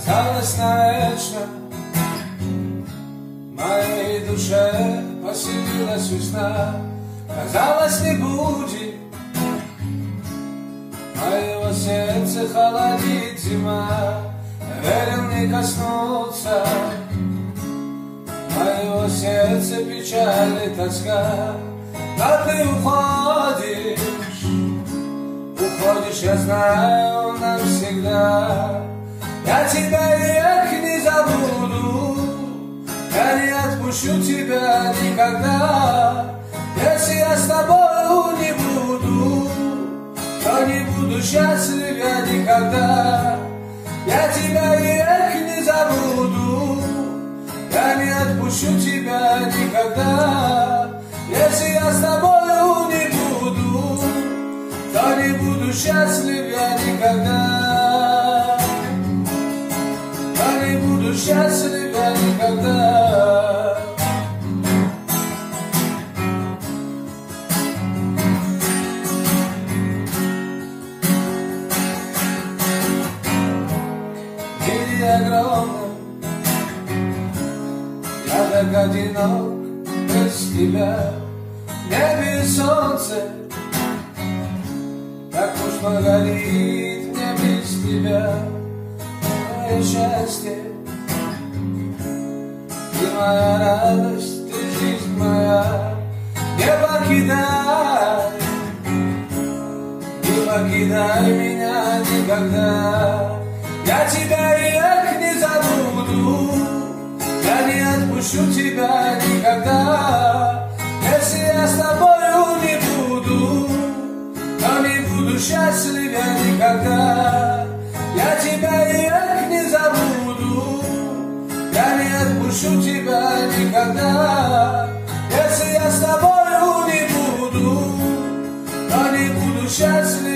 Казалось навечно в моей душе поселилась весна. Казалось, не будет моего сердца холодит зима. Верил не коснуться моего сердца печаль и тоска. Но ты уходишь, я знаю, навсегда. Я тебя век не забуду, я не отпущу тебя никогда. Если я с тобою не буду, то не буду счастлив я никогда. Я тебя век не забуду, я не отпущу тебя никогда. Если я с тобою не буду, то не буду счастлив я никогда. Не буду счастлив я никогда. В мире огромном я так одинок без тебя. В небе солнце так уж горит мне без тебя. Мое счастье, ты моя радость, ты жизнь моя. Не покидай меня никогда. Я тебя век не забуду, я не отпущу тебя никогда. Если я с тобою не буду, то не буду счастлив я никогда. Я тебя век не забуду, я не отпущу тебя никогда. Если я с тобою не буду, то не буду счастлив